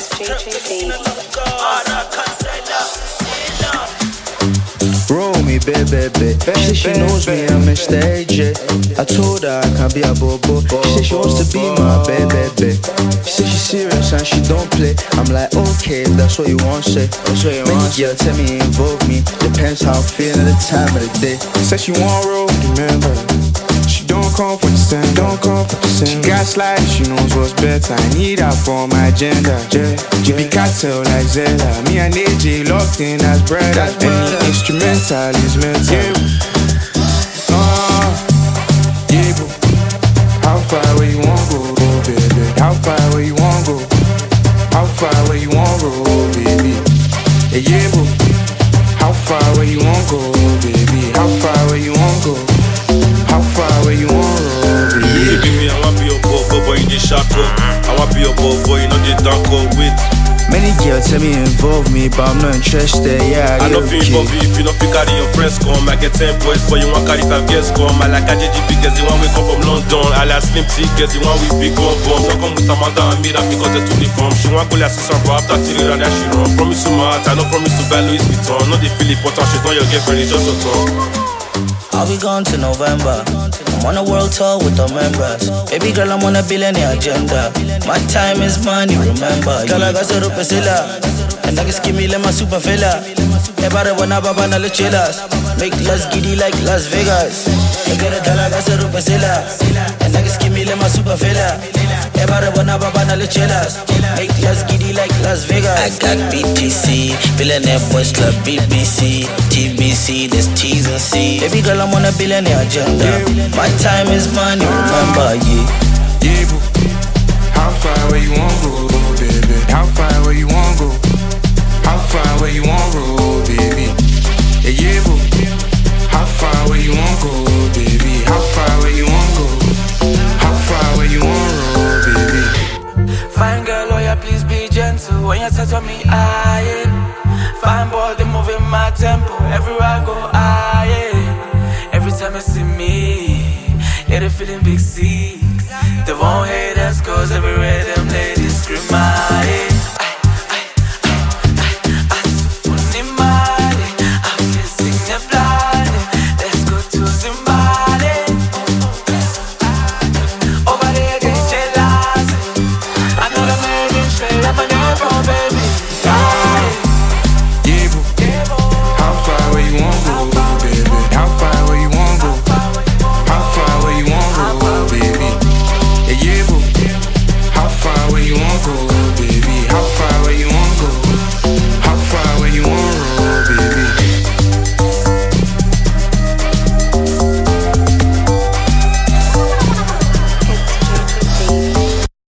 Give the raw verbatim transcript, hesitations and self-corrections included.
Roll me, baby, baby. She said she knows me, I'm Mister A J. I told her I can't be a bobo. She said she wants to be my baby, baby. She said she's serious and she don't play. I'm like, okay, if that's what you want, say. That's what you want. Girl, tell me, involve me. Depends how I'm feeling at the time of the day. Said she want roll, remember. She don't come for the same, don't come for the same. She gaslight, she knows what's better. I need her for my agenda. Yeah, yeah. Be cartel like Zella. Me and A J locked in as brothers. Any instrumental is mental. Yeah. Uh, yeah, boo. How far where you want go, baby? How far where you want go? How far where you want go, baby? Yeah, yeah, boo. How far where you want go, baby? How far where you want go? How far where you want to be? Yeah, baby, I want be your boy, boy, you the sharp up. I want be your boy, boy, you know the dark up with. Many girls tell me involve me, but I'm not interested, yeah, I, I don't feel involved if you don't feel carry your friends come. I get ten boys, but you want carry five girls come. I like a J G P girls, you want we come from London. I like Slim T girls, you want we big one bomb. Don't come with Amanda and Mira because they're too deformed. She want go like sister, but after till and that she run. Promise to my heart, I don't promise to buy Louis Vuitton. Not the feel important, she's not your girlfriend, it's just your tongue. I'll be gone to November. I'm on a world tour with the members. Baby girl, I'm on a billionaire agenda. My time is money, remember. Girl, I got to pesila. And I can skimmy like my super fella. Everybody wanna baba na lechelas. Make less giddy like Las Vegas. I get a girl, I got to pesila. And I can skimmy like my super fella. Everybody wanna baba na lechelas. Make less giddy like Las Vegas. I got B T C, Billionaire Boys Club, B B C, T B C, this T's and C. Baby girl, I'm on a billionaire agenda. My time is money, remember, yeah. Yeah, boo. How far where you want go, baby? How far where you want go? How far where you want go, baby? Yeah, yeah, boo. How far where you want go, baby? How far where you want go? How far where you want go, baby? Fine girl, lawyer, please be gentle. When you touch on me, I ain't. Fine boy, they moving my tempo. Everywhere I go, I ain't. Every time you see me, yeah, they feeling big C. They won't hate us cause everywhere them ladies scream my